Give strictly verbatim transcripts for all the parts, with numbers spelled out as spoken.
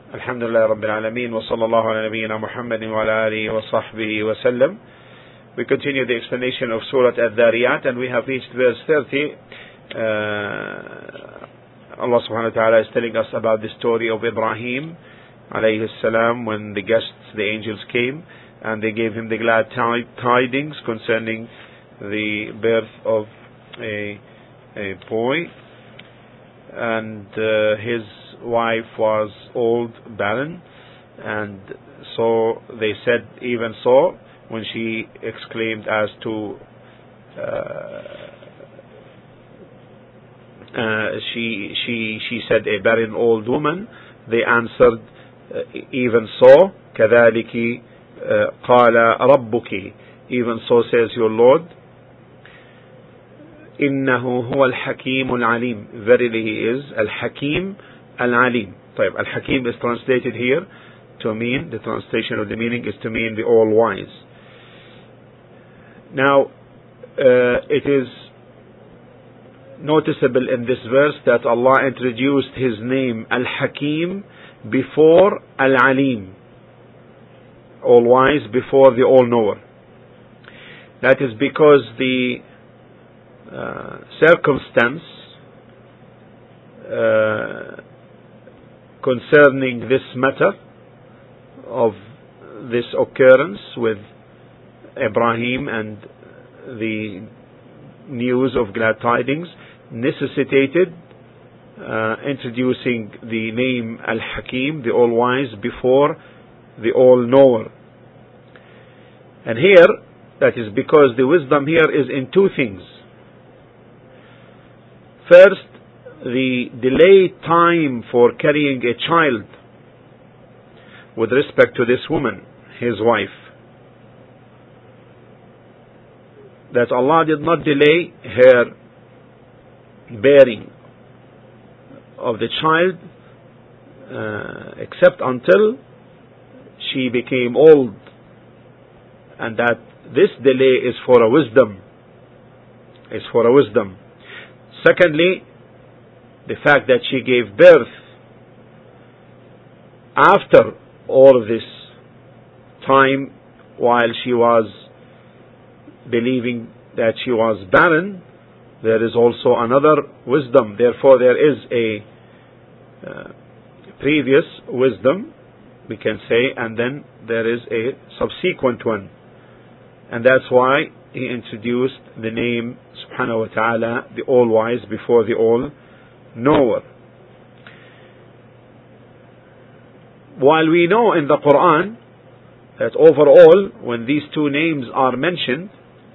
Alhamdulillah Rabbil Alameen wa sallallahu ala nabiyyina Muhammadin wa ala alihi wa sahbihi wa sallam. We continue the explanation of Surah Al-Dhariyat, and we have reached verse thirty. Uh, Allah subhanahu wa ta'ala is telling us about the story of Ibrahim alayhi salam, when the guests, the angels came and they gave him the glad tidings concerning the birth of a, a boy, and uh, his wife was old, barren, and so they said, even so, when she exclaimed as to uh, uh, she she she said a barren old woman, they answered, uh, even so, كذلك قال ربك, even so says your Lord, إنه هو الحكيم العليم, verily he is Al-Hakim Al-Alim. طيب, Al-Hakim is translated here to mean, the translation of the meaning is to mean the all-wise. Now, uh, it is noticeable in this verse that Allah introduced his name Al-Hakim before Al-Alim, all-wise, before the all-knower. That is because the uh, circumstance uh, concerning this matter of this occurrence with Ibrahim and the news of glad tidings necessitated uh, introducing the name Al-Hakim, the all-wise, before the all-knower. And here, that is because the wisdom here is in two things. First, the delayed time for carrying a child with respect to this woman, his wife. That Allah did not delay her bearing of the child uh, except until she became old, and that this delay is for a wisdom, is for a wisdom. Secondly, the fact that she gave birth after all of this time, while she was believing that she was barren, there is also another wisdom. Therefore, there is a uh, previous wisdom, we can say, and then there is a subsequent one. And that's why he introduced the name subhanahu wa ta'ala, the all-wise, before the all-knower. While we know in the Quran that overall, when these two names are mentioned,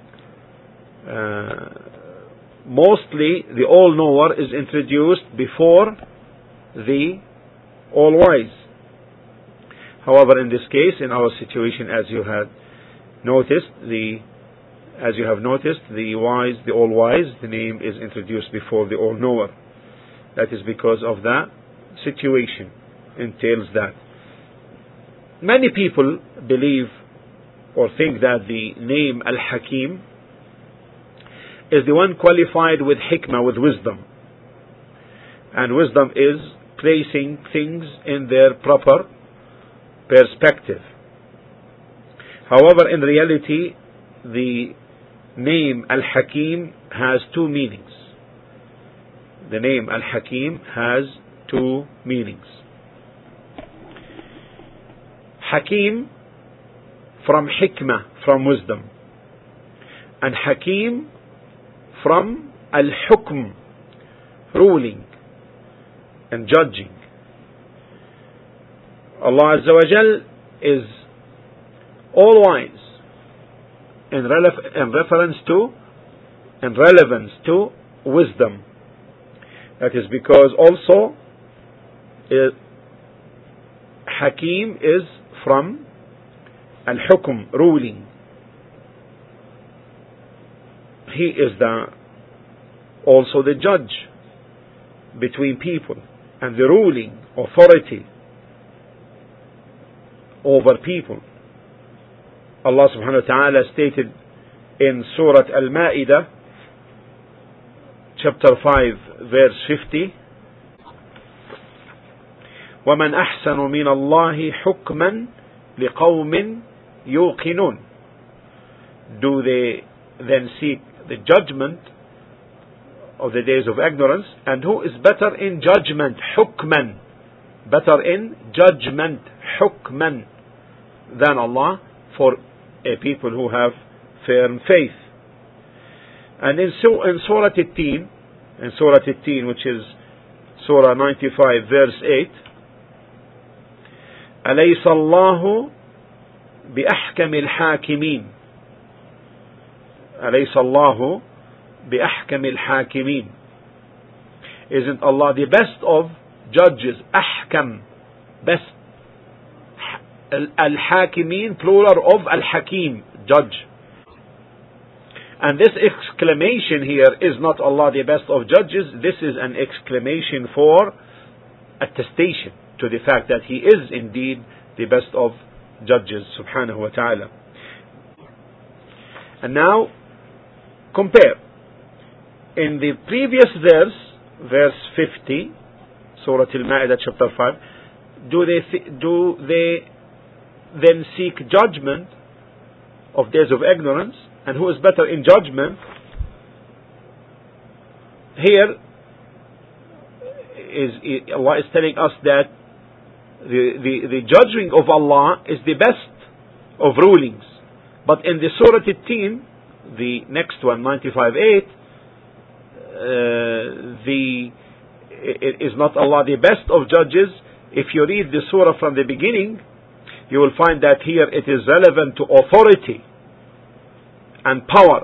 uh, mostly the all-knower is introduced before the all-wise. However, in this case, in our situation, as you had noticed, the as you have noticed, the wise, the all-wise, the name is introduced before the all-knower. That is because of that situation entails that. Many people believe or think that the name Al-Hakim is the one qualified with hikmah, with wisdom. And wisdom is placing things in their proper perspective. However, in reality, the name Al-Hakim has two meanings. The name Al-Hakim has two meanings. Hakim from hikmah, from wisdom, and Hakim from Al-Hukm, ruling and judging. Allah Azza wa Jal is all-wise in, relef- in reference to, in relevance to wisdom. That is because also uh, Hakim is from Al-Hukm, ruling. He is the also the judge between people and the ruling authority over people. Allah subhanahu wa ta'ala stated in Surah Al-Ma'idah, chapter five, verse fifty, وَمَنْ أَحْسَنُ مِنَ اللَّهِ حُكْمًا لِقَوْمٍ يُوقِنُونَ. Do they then seek the judgment of the days of ignorance? And who is better in judgment? حُكْمًا. Better in judgment. حُكْمًا. Than Allah, for a people who have firm faith. And in, in Surah At-Teen, in Surah At-Teen, which is Surah ninety-five, verse eight, أليس الله بأحكم الحاكمين. أليس الله بأحكم الحاكمين. Isn't Allah the best of judges? أحكم, best. Al-Hakimin, plural of Al-Hakim, judge. And this exclamation here is not Allah the best of judges. This is an exclamation for attestation to the fact that He is indeed the best of judges, subhanahu wa ta'ala. And now, compare. In the previous verse, verse fifty, Surah Al-Ma'idah chapter five, do they, th- do they then seek judgment of days of ignorance, and who is better in judgment? Here is Allah is telling us that the, the, the judging of Allah is the best of rulings. But in the Surah At-Teen, the next one, ninety-five eight, uh, the it is not Allah the best of judges. If you read the surah from the beginning, you will find that here it is relevant to authority and power.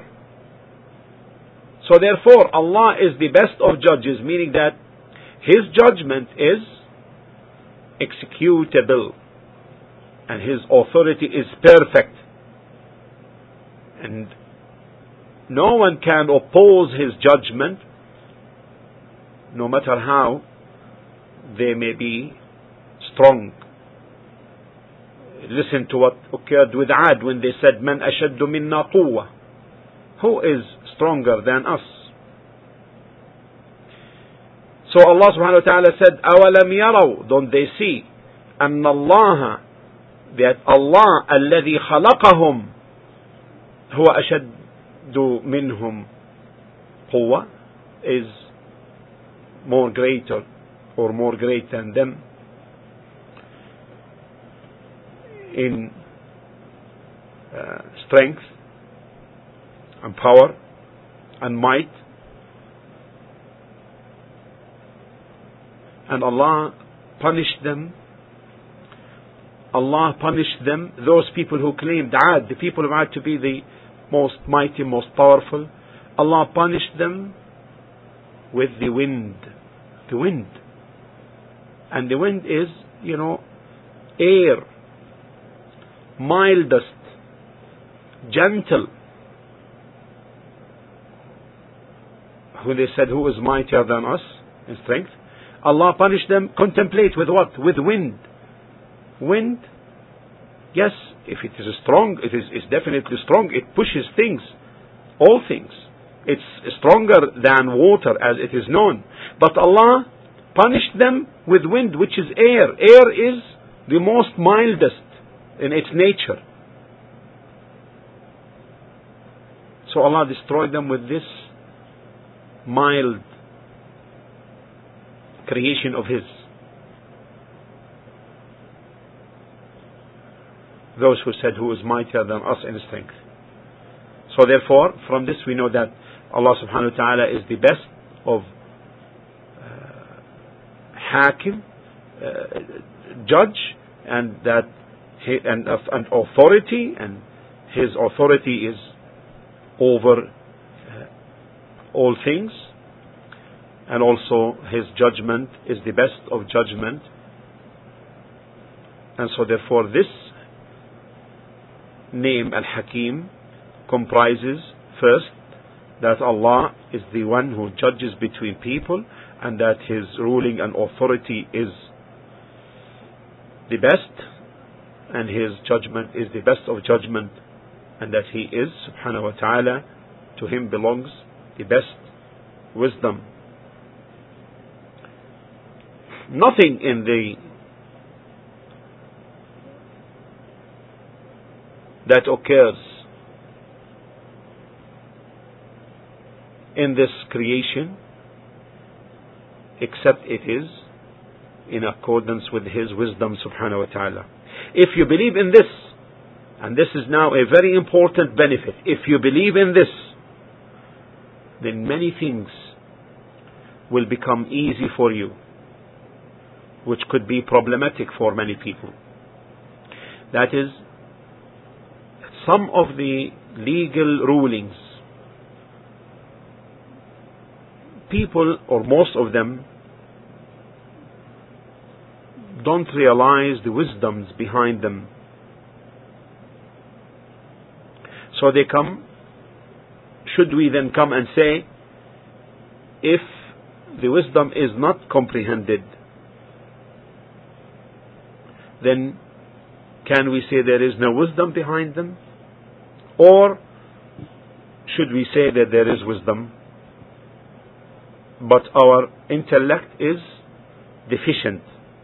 So therefore, Allah is the best of judges, meaning that His judgment is executable and His authority is perfect. And no one can oppose His judgment, no matter how they may be strong. Listen to what occurred with Ad when they said, "Man ashaddu minna quwwa." Who is stronger than us? So Allah subhanahu wa ta'ala said, أَوَلَمْ يَرَوْا, don't they see, أَنَّ اللَّهَ, that Allah الَّذِي خَلَقَهُمْ هُوَ أَشَدُّ مِنْهُمْ قُوَّةً, is more greater or more great than them in uh, strength and power and might. And Allah punished them. Allah punished them, those people who claimed Ad, the people of Ad, to be the most mighty, most powerful. Allah punished them with the wind. The wind. And the wind is, you know, air, mildest, gentle. When they said, who is mightier than us in strength? Allah punished them. Contemplate with what? With wind. Wind, yes, if it is strong, it is it's definitely strong. It pushes things, all things. It's stronger than water, as it is known. But Allah punished them with wind, which is air. Air is the most mildest in its nature. So Allah destroyed them with this mild creation of His. Those who said, who is mightier than us in strength. So therefore, from this we know that Allah subhanahu wa ta'ala is the best of uh, hakim, uh, judge, and that he, and, uh, and authority, and His authority is over uh, all things, and also His judgment is the best of judgment. And so therefore this name Al-Hakim comprises, first, that Allah is the one who judges between people, and that His ruling and authority is the best, and His judgment is the best of judgment, and that He is, subhanahu wa ta'ala, to Him belongs the best wisdom. Nothing in the that occurs in this creation except it is in accordance with His wisdom subhanahu wa ta'ala. If you believe in this, and this is now a very important benefit, if you believe in this, then many things will become easy for you, which could be problematic for many people. That is, some of the legal rulings, people, or most of them, don't realize the wisdoms behind them. So they come, should we then come and say, if the wisdom is not comprehended, then can we say there is no wisdom behind them? Or should we say that there is wisdom, but our intellect is deficient?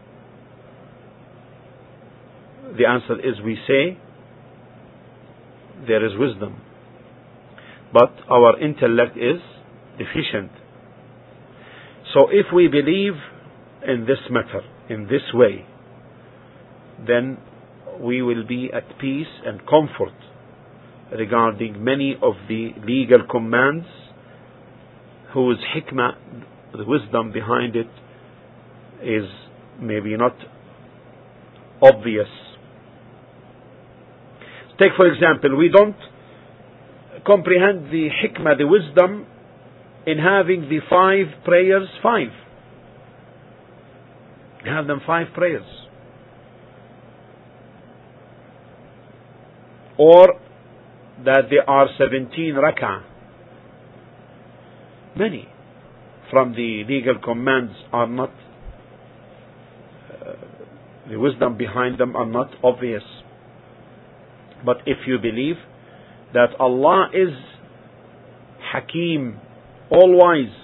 The answer is, we say there is wisdom, but our intellect is deficient. So if we believe in this matter, in this way, then we will be at peace and comfort regarding many of the legal commands whose hikmah, the wisdom behind it, is maybe not obvious. Take for example, we don't comprehend the hikmah, the wisdom in having the five prayers, five. Have them five prayers. Or that there are seventeen rak'ah. Many from the legal commands are not, uh, the wisdom behind them are not obvious. But if you believe that Allah is Hakim, all-wise,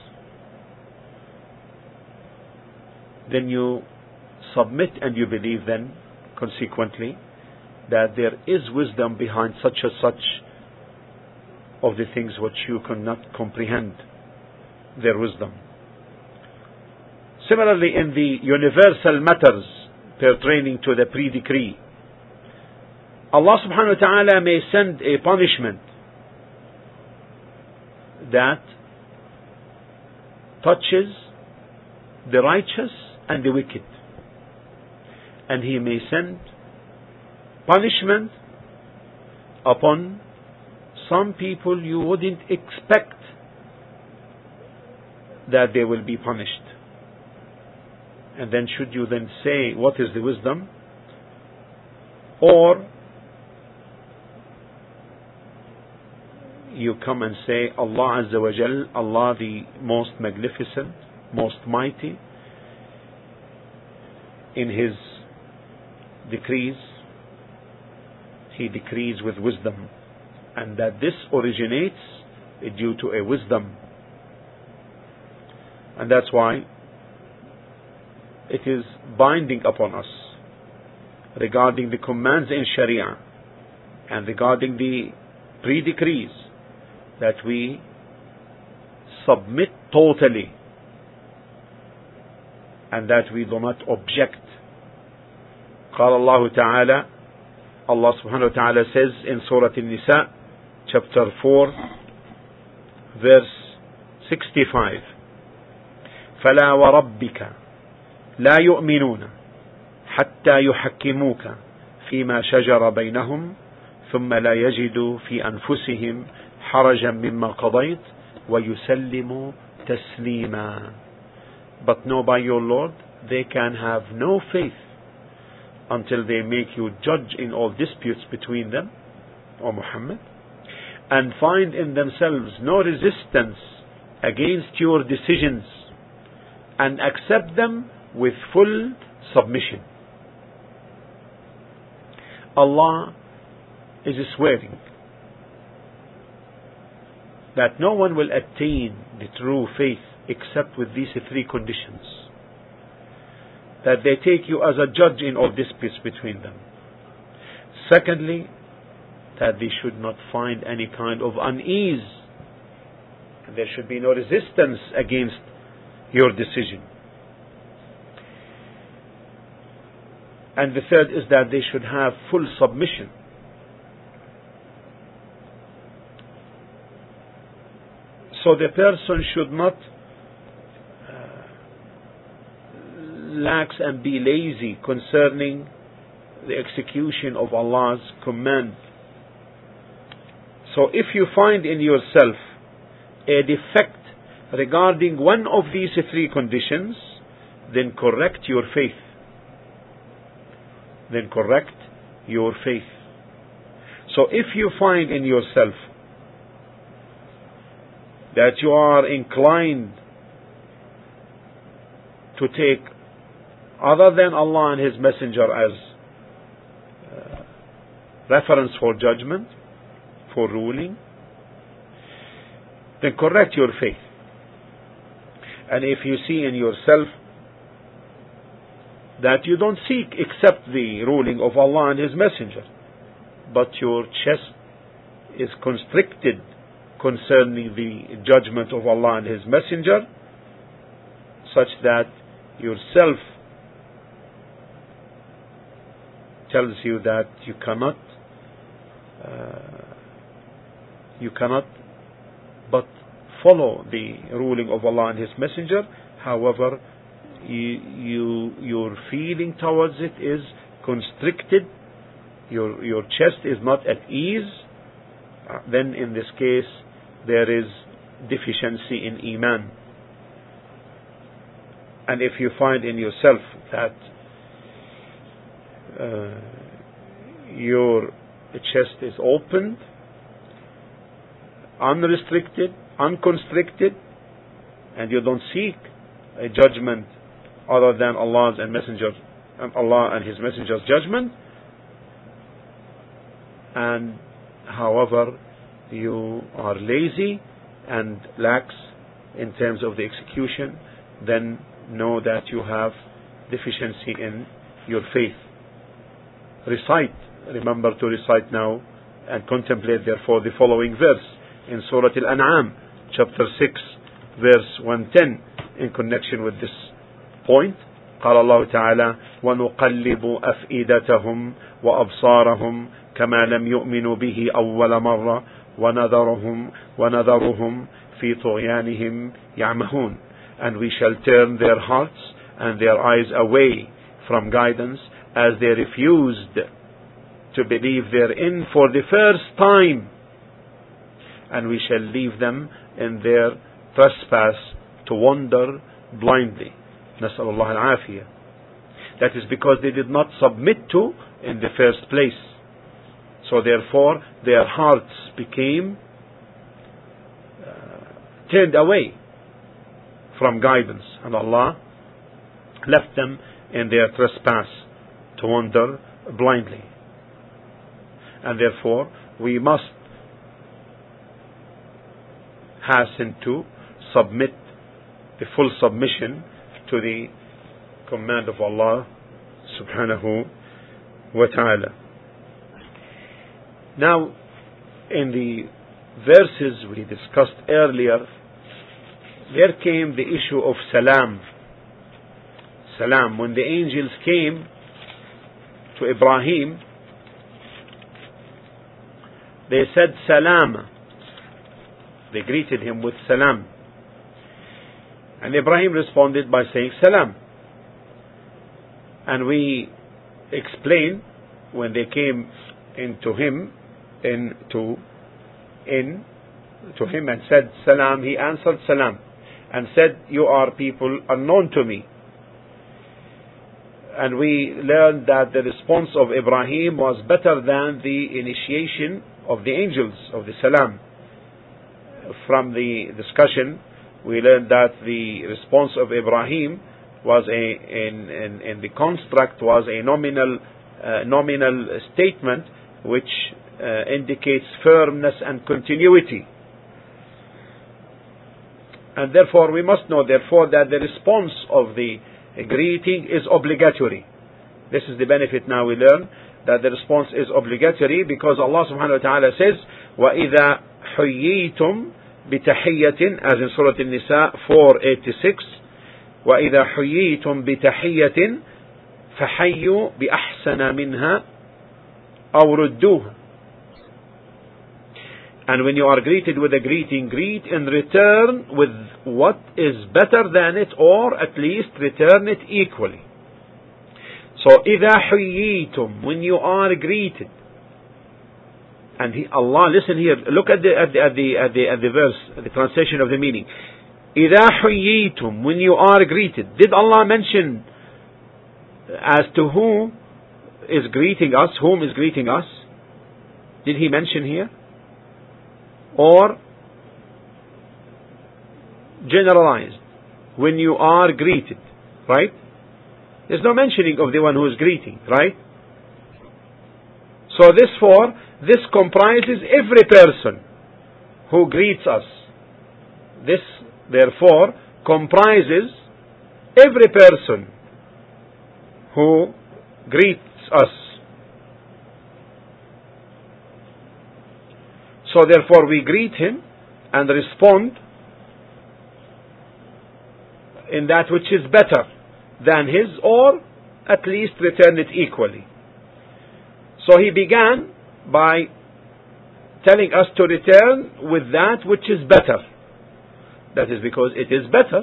then you submit and you believe then, consequently, that there is wisdom behind such and such of the things which you cannot comprehend their wisdom. Similarly, in the universal matters pertaining to the pre-decree, Allah subhanahu wa ta'ala may send a punishment that touches the righteous and the wicked. And He may send punishment upon some people you wouldn't expect that they will be punished. And then should you then say, what is the wisdom? Or you come and say, Allah Azza wa Jal, Allah the most magnificent, most mighty, in His decrees, He decrees with wisdom, and that this originates due to a wisdom. And that's why it is binding upon us regarding the commands in Sharia and regarding the pre-decrees that we submit totally and that we do not object. قال الله تعالى, Allah subhanahu wa ta'ala says in Surah An-Nisa, chapter four, verse sixty-five, فَلَا وَرَبِّكَ لَا يُؤْمِنُونَ حَتَّى يُحَكِّمُوكَ فِيمَا شَجَرَ بَيْنَهُمْ ثُمَّ لَا يَجِدُوا فِي أَنفُسِهِمْ حَرَجًا مِمَّا قَضَيْتَ وَيُسَلِّمُوا تَسْلِيمًا. But know by your Lord, they can have no faith until they make you judge in all disputes between them, O Muhammad, and find in themselves no resistance against your decisions, and accept them with full submission. Allah is swearing that no one will attain the true faith except with these three conditions: that they take you as a judge in all disputes between them. Secondly, that they should not find any kind of unease. There should be no resistance against your decision. And the third is that they should have full submission. So the person should not uh, lax and be lazy concerning the execution of Allah's command. So if you find in yourself a defect regarding one of these three conditions, then correct your faith. Then correct your faith. So if you find in yourself that you are inclined to take other than Allah and His Messenger as uh, reference for judgment, for ruling, then correct your faith. And if you see in yourself that you don't seek except the ruling of Allah and His Messenger, but your chest is constricted concerning the judgment of Allah and His Messenger, such that yourself tells you that you cannot uh, you cannot but follow the ruling of Allah and His Messenger. However, you, you your feeling towards it is constricted, your your chest is not at ease, uh, then in this case there is deficiency in Iman. And if you find in yourself that uh, your chest is opened, unrestricted, unconstricted, and you don't seek a judgment other than Allah's and Messenger and Allah and His Messenger's judgment, and however you are lazy and lax in terms of the execution, then know that you have deficiency in your faith. Recite, remember to recite now and contemplate therefore the following verse in Surah Al-An'am, chapter six, verse one ten, in connection with this point. قال الله تعالى ونقلب أفئدتهم وأبصارهم كما لم يؤمنوا به أول مرة ونذرهم ونذرهم في طغيانهم يعمهون. And we shall turn their hearts and their eyes away from guidance as they refused to believe therein for the first time, and we shall leave them in their trespass to wander blindly. نسأل الله العافية. That is because they did not submit to in the first place. So therefore their hearts became uh, turned away from guidance, and Allah left them in their trespass to wander blindly. And therefore we must hasten to submit the full submission to the command of Allah subhanahu wa ta'ala. Now, in the verses we discussed earlier, there came the issue of salam. Salam. When the angels came to Ibrahim, they said salam. They greeted him with salam. And Ibrahim responded by saying salam. And we explained when they came into him, into in to him and said salam, he answered salam and said, you are people unknown to me. And we learned that the response of Ibrahim was better than the initiation of the angels of the salam. From the discussion, we learned that the response of Ibrahim was a in in, in the construct was a nominal uh, nominal statement which uh, indicates firmness and continuity. And therefore we must know therefore that the response of the greeting is obligatory. This is the benefit now we learn. that the response is obligatory, because Allah subhanahu wa ta'ala says, وَإِذَا حُيِّيتُمْ بِتَحِيَّةٍ, as in Surah An-Nisa four eighty-six, وَإِذَا حُيِّيتُمْ بِتَحِيَّةٍ فَحَيُّوا بِأَحْسَنَ مِنْهَا أَوْ رُدُّوهَا. And when you are greeted with a greeting, greet in return with what is better than it, or at least return it equally. So, إِذَا حُيِّيتُمْ, when you are greeted. And he, Allah, listen here, look at the, at the, at the, at the, at the verse, the translation of the meaning. إِذَا حُيِّيتُمْ, when you are greeted. Did Allah mention as to who is greeting us, whom is greeting us? Did He mention here? Or generalized, when you are greeted, right? There's no mentioning of the one who is greeting, right? So this for, this comprises every person who greets us. This, therefore, comprises every person who greets us. So therefore we greet him and respond in that which is better than his, or at least return it equally. So he began by telling us to return with that which is better. That is because it is better.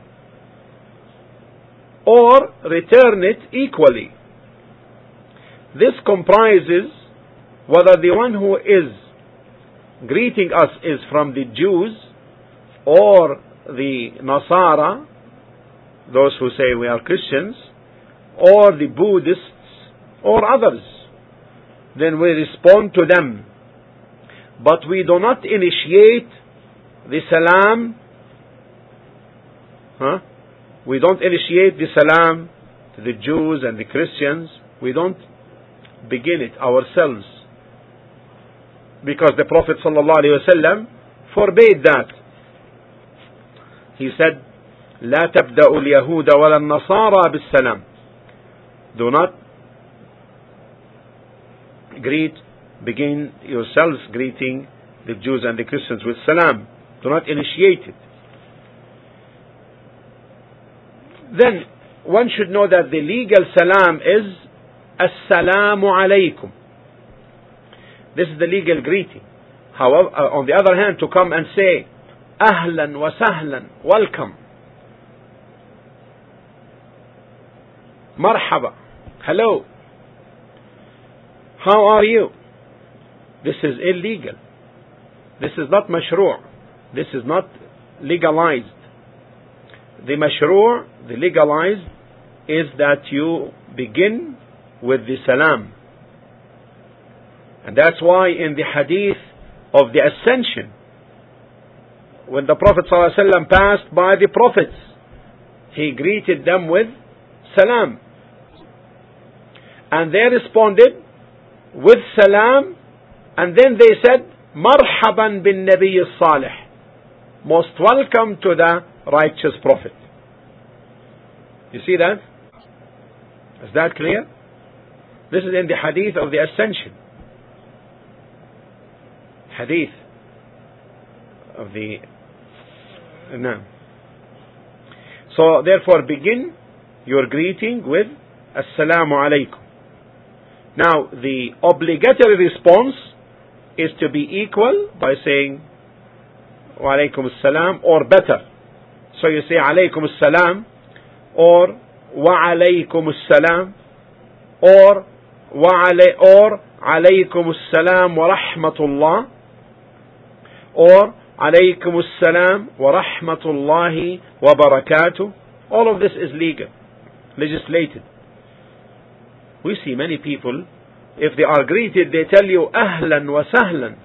Or return it equally. This comprises whether the one who is greeting us is from the Jews or the Nasara, those who say we are Christians, or the Buddhists or others. Then we respond to them. But we do not initiate the salam. Huh? We don't initiate the salam to the Jews and the Christians. We don't begin it ourselves. Because the Prophet ﷺ forbade that. He said, لا تبدأوا اليهود ولا النصارى بالسلام. Do not greet, begin yourselves greeting the Jews and the Christians with salam. Do not initiate it. Then one should know that the legal salam is Assalamu alaykum. This is the legal greeting. However, on the other hand, to come and say Ahlan wa sahlan, welcome, Marhaba, hello, how are you? This is illegal. This is not mashru'. This is not legalized. The mashru', the legalized, is that you begin with the salam. And that's why in the hadith of the ascension, when the Prophet ﷺ passed by the prophets, he greeted them with salam. And they responded with salam, and then they said, Marhaban bin Nabiy Salih. Most welcome to the righteous prophet. You see that? Is that clear? This is in the hadith of the ascension. Hadith of the no. So therefore begin your greeting with Assalamu alaikum. Now the obligatory response is to be equal by saying Wa alaikum assalam, or better. So you say alaikum assalam, or Wa alaikum assalam, or Wa alay, or alaykum assalam wa rahmatullah, or alaykum assalam wa rahmatullahi wa barakatuh. All of this is legal, legislated. We see many people, if they are greeted, they tell you ahlan wa sahlan.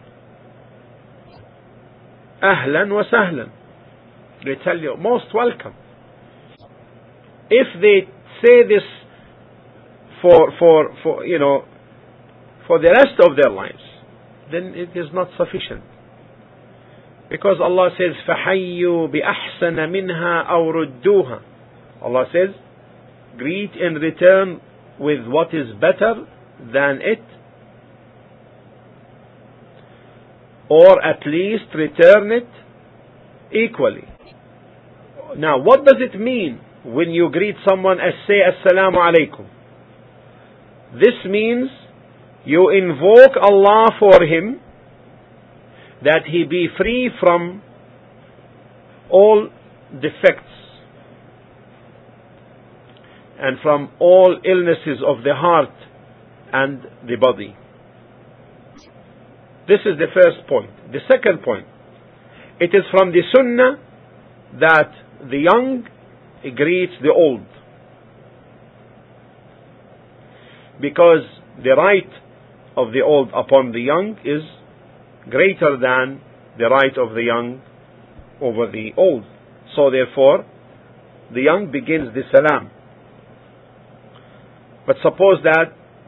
Ahlan wa sahlan. They tell you most welcome. If they say this for for for you know for the rest of their lives, then it is not sufficient. Because Allah says, فَحَيُّوا بِأَحْسَنَ مِنْهَا أَوْ رُدُّوهَا. Allah says, greet in return with what is better than it, or at least return it equally. Now, what does it mean when you greet someone as say Assalamu alaikum? This means you invoke Allah for him, that he be free from all defects and from all illnesses of the heart and the body. This is the first point. The second point, it is from the sunnah that the young greets the old, because the right of the old upon the young is greater than the right of the young over the old. So therefore, the young begins the salam. But suppose that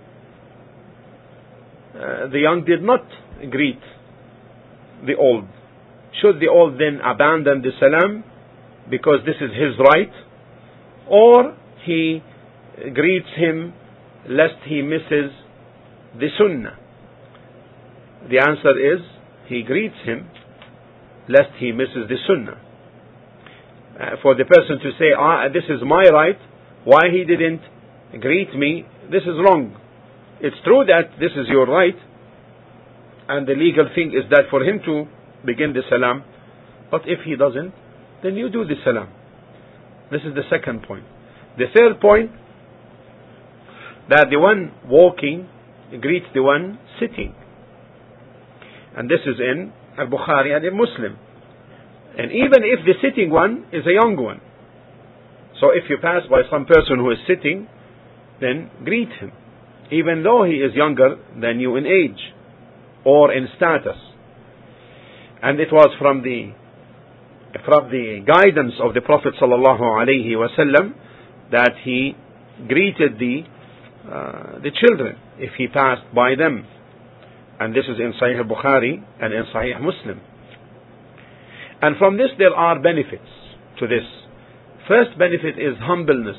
uh, the young did not greet the old. Should the old then abandon the salam because this is his right, or he greets him lest he misses the sunnah? The answer is he greets him lest he misses the sunnah. Uh, for the person to say, ah, this is my right, why he didn't greet me, this is wrong. It's true that this is your right, and the legal thing is that for him to begin the salam, but if he doesn't, then you do the salam. This is the second point. The third point, that the one walking greets the one sitting, and this is in Al-Bukhari and in Muslim. And even if the sitting one is a young one, so if you pass by some person who is sitting, then greet him, even though he is younger than you in age or in status. And it was from the from the guidance of the Prophet sallallahu alaihi wasallam that he greeted the uh, the children if he passed by them. And this is in Sahih Bukhari and in Sahih Muslim. And from this there are benefits to this. First benefit is humbleness.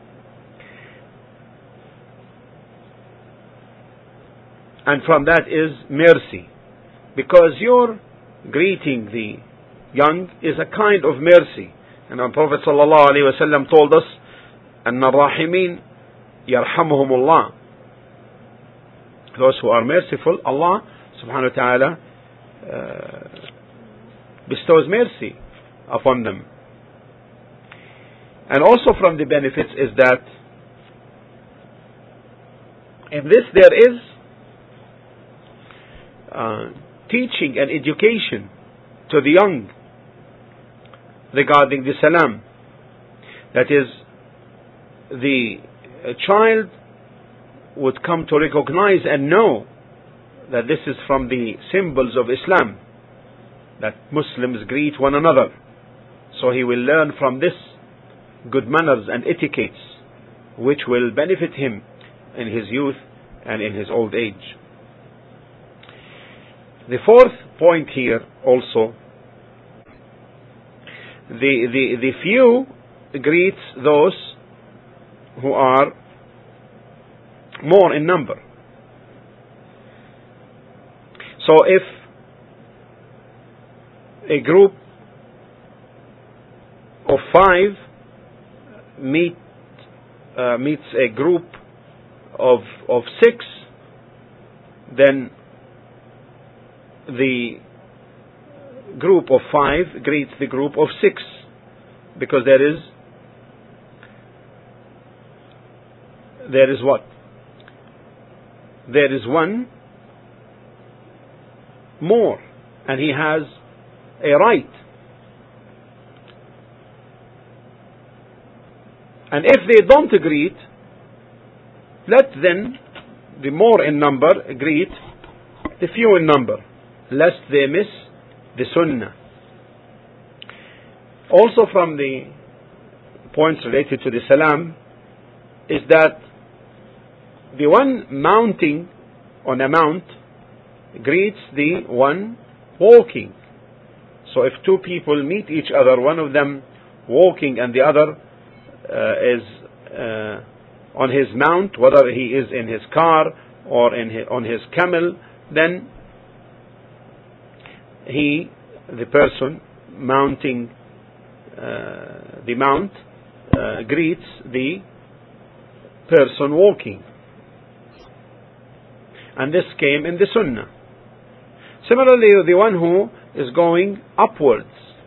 And from that is mercy. Because your greeting the young is a kind of mercy. And our Prophet sallallahu alaihi wasallam told us, أن الراحمين يرحمهم الله. Those who are merciful, Allah subhanahu wa ta'ala uh, bestows mercy upon them. And also from the benefits is that in this there is uh, teaching and education to the young regarding the salam. That is, the child would come to recognize and know that this is from the symbols of Islam, that Muslims greet one another. So he will learn from this good manners and etiquettes which will benefit him in his youth and in his old age. The fourth point here also, the, the, the few greets those who are more in number. So if a group of five meet uh, meets a group of of six, then the group of five greets the group of six, because there is there is what? There is one more, and he has a right. And if they don't greet, let then the more in number greet the few in number, lest they miss the sunnah. Also from the points related to the salam is that the one mounting on a mount greets the one walking. So if two people meet each other, one of them walking and the other uh, is uh, on his mount, whether he is in his car or in his, on his camel, then he, the person mounting uh, the mount, uh, greets the person walking. And this came in the Sunnah. Similarly, the one who is going upwards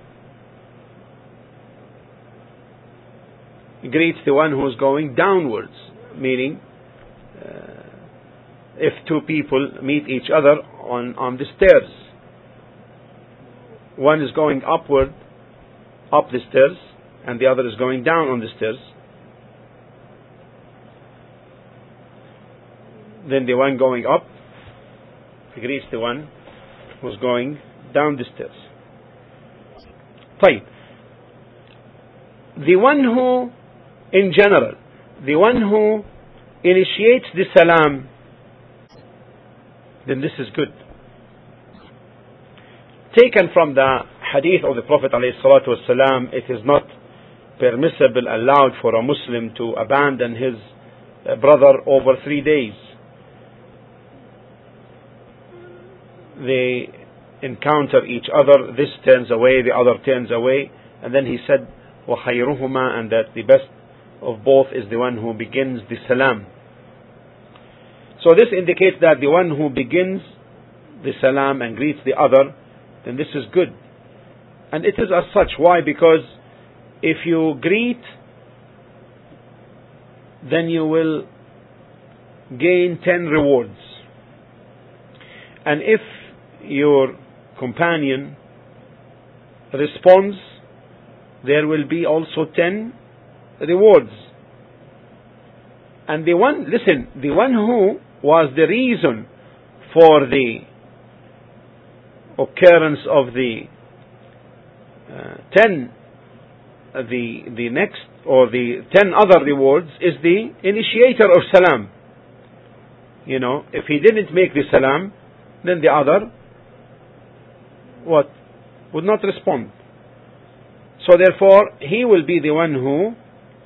greets the one who is going downwards, meaning uh, if two people meet each other on, on the stairs, one is going upward, up the stairs, and the other is going down on the stairs, then the one going up greets the one who's going down the stairs. طيب. The one who, in general, the one who initiates the salam, then this is good. Taken from the hadith of the Prophet ﷺ, it is not permissible, allowed for a Muslim to abandon his brother over three days. They encounter each other, this turns away, the other turns away, and then he said, وَخَيْرُهُمَا, and that the best of both is the one who begins the salam. So this indicates that the one who begins the salam and greets the other, then this is good. And it is as such. Why? Because if you greet, then you will gain ten rewards. And if your companion responds, there will be also ten rewards. And the one, listen, the one who was the reason for the occurrence of the uh, ten, uh, the the next or the ten other rewards is the initiator of salam. You know, if he didn't make the salam, then the other what would not respond. So therefore, he will be the one who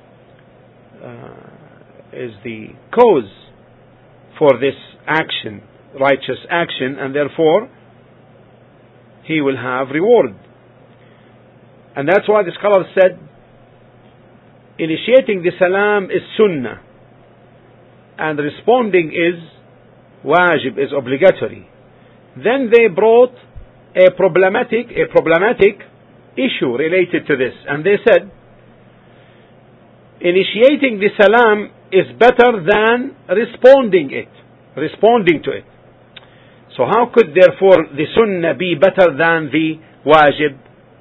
uh, is the cause for this action, righteous action, and therefore he will have reward. And that's why the scholar said, initiating the salam is sunnah, and responding is wajib, is obligatory. Then they brought a problematic, a problematic issue related to this, and they said, initiating the salam is better than responding it, responding to it. So how could therefore the sunnah be better than the wajib?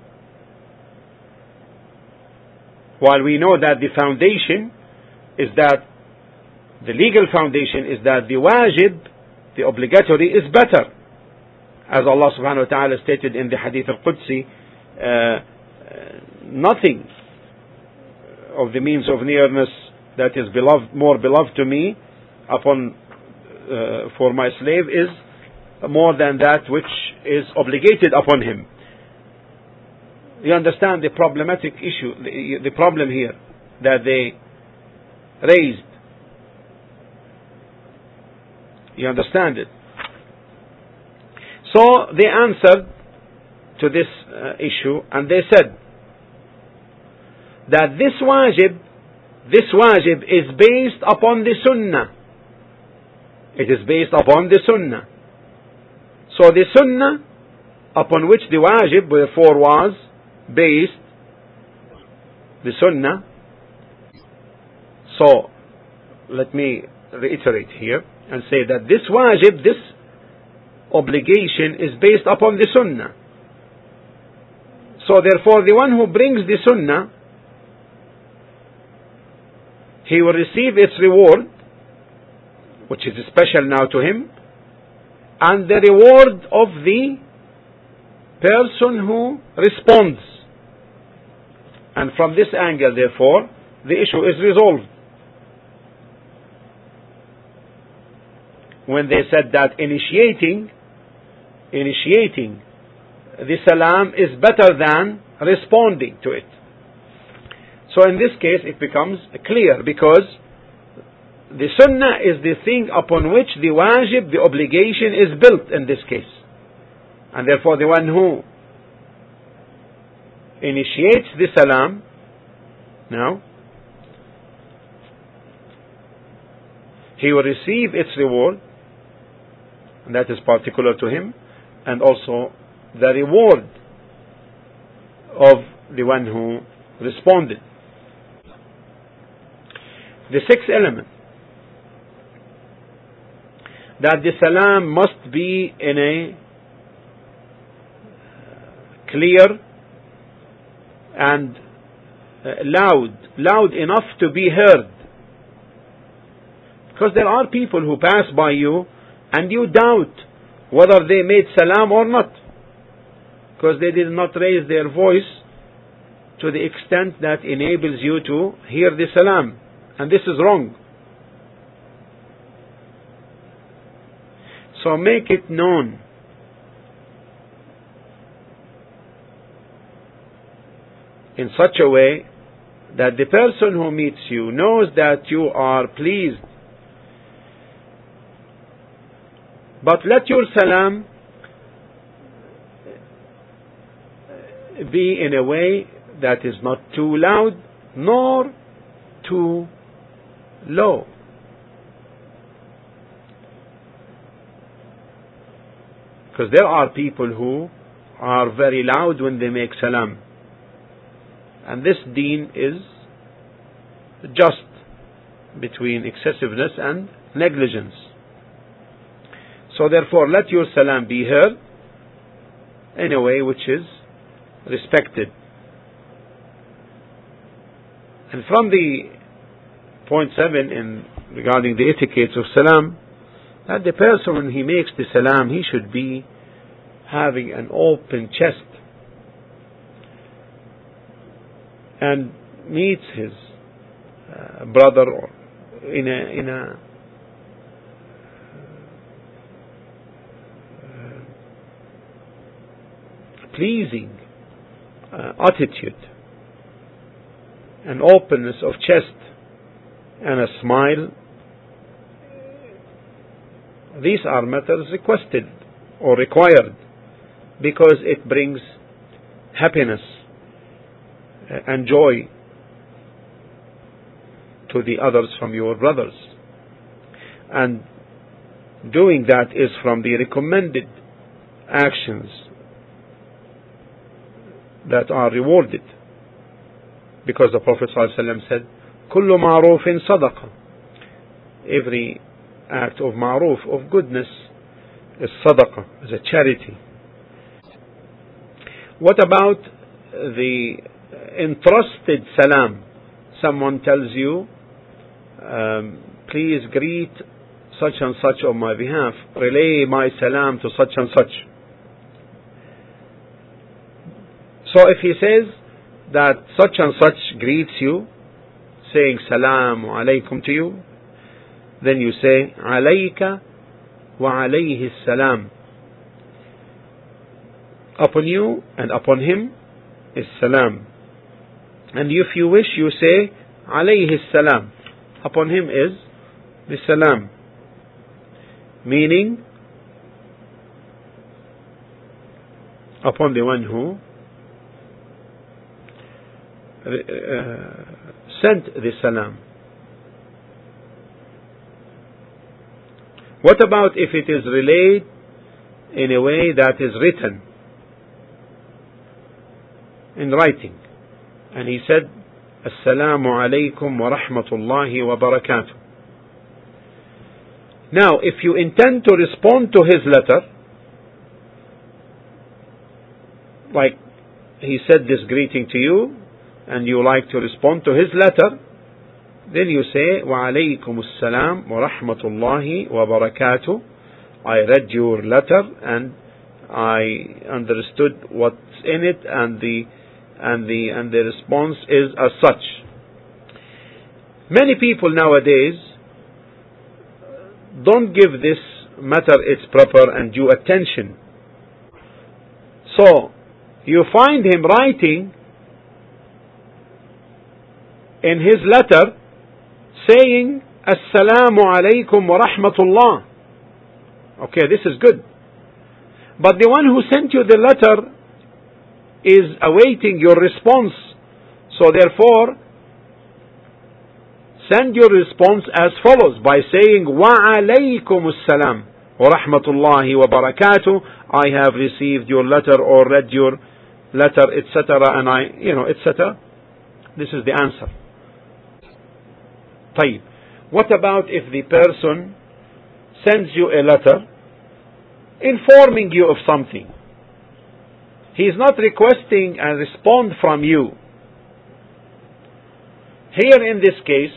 While we know that the foundation is that, the legal foundation is that the wajib, the obligatory, is better. As Allah subhanahu wa ta'ala stated in the hadith al-Qudsi, uh, nothing of the means of nearness that is beloved, more beloved to me upon uh, for my slave is more than that which is obligated upon him. You understand the problematic issue, the, the problem here that they raised. You understand it? So they answered to this uh, issue, and they said that this wajib, this wajib is based upon the sunnah. It is based upon the sunnah. So the sunnah upon which the wajib therefore was based, the sunnah. So let me reiterate here and say that this wajib, this obligation is based upon the sunnah. So therefore the one who brings the sunnah, he will receive its reward, which is special now to him, and the reward of the person who responds. And from this angle, therefore, the issue is resolved. When they said that initiating, initiating the salam is better than responding to it. So in this case, it becomes clear, because the sunnah is the thing upon which the wajib, the obligation, is built in this case. And therefore the one who initiates the salam, now, he will receive its reward, and that is particular to him, and also the reward of the one who responded. The sixth element, that the salam must be in a clear and uh, loud, loud enough to be heard. Because there are people who pass by you and you doubt whether they made salam or not, because they did not raise their voice to the extent that enables you to hear the salam, and this is wrong. So make it known. In such a way that the person who meets you knows that you are pleased. But let your salam be in a way that is not too loud nor too low. Because there are people who are very loud when they make salam. And this deen is just between excessiveness and negligence. So therefore, let your salam be heard in a way which is respected. And from the point seven in regarding the etiquettes of salam, that the person when he makes the salam, he should be having an open chest and meets his uh, brother or in a in a uh, pleasing uh, attitude, an openness of chest and a smile. These are matters requested or required because it brings happiness and joy to the others from your brothers. And doing that is from the recommended actions that are rewarded. Because the Prophet ﷺ said, كُلُّ مَعْرُوفٍ صَدَقَةٍ. Every act of ma'ruf, of goodness, is sadaqah, is a charity. What about the entrusted salam? Someone tells you, um, please greet such and such on my behalf, relay my salam to such and such. So if he says that such and such greets you, saying salamu alaykum to you, then you say alayka wa alayhi salam. Upon you and upon him is salam. And if you wish, you say alayhi salam. Upon him is the salam. Meaning upon the one who uh, sent the salam. What about if it is relayed in a way that is written, in writing? And he said, Assalamu alaykum wa rahmatullahi wa barakatuh. Now, if you intend to respond to his letter, like he said this greeting to you, and you like to respond to his letter, then you say, Wa alaykum assalam wa rahmatullahi wa barakatuh. I read your letter and I understood what's in it, and the and the and the response is as such. Many people nowadays don't give this matter its proper and due attention. So you find him writing in his letter saying Assalamu alaikum wa rahmatullah. Okay, this is good. But the one who sent you the letter is awaiting your response. So therefore, send your response as follows by saying, wa alaykum assalam wa rahmatullahi wa barakatuh. I have received your letter or read your letter, et cetera. And I, you know, et cetera. This is the answer. طيب. What about if the person sends you a letter informing you of something? He is not requesting a response from you. Here in this case,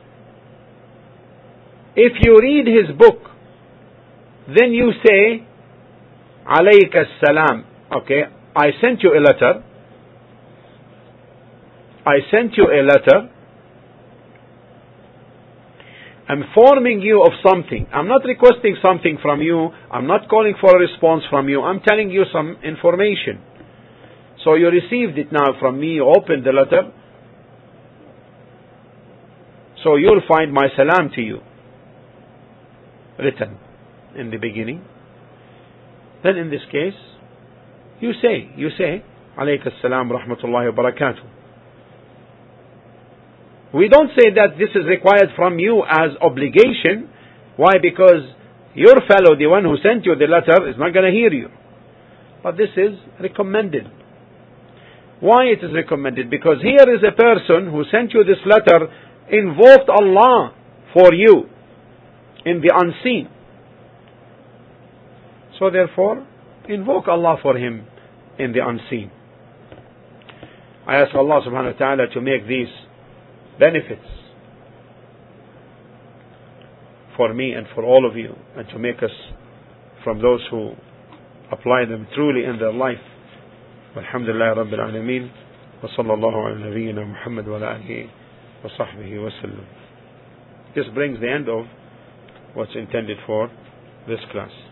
if you read his book, then you say, alayka salam. Okay, I sent you a letter. I sent you a letter informing you of something. I'm not requesting something from you. I'm not calling for a response from you. I'm telling you some information. So you received it now from me. You opened the letter. So you'll find my salam to you written in the beginning. Then in this case, you say, you say, alayka salam rahmatullahi wa barakatuh. We don't say that this is required from you as obligation. Why? Because your fellow, the one who sent you the letter, is not going to hear you. But this is recommended. Why it is recommended? Because here is a person who sent you this letter, invoked Allah for you in the unseen. So therefore, invoke Allah for him in the unseen. I ask Allah subhanahu wa ta'ala to make these benefits for me and for all of you, and to make us from those who apply them truly in their life. Alhamdulillah Rabbil Alameen, wa sallallahu ala nabiyyina Muhammad wa ala alihi wa sahbihi wa sallam. This brings the end of what's intended for this class.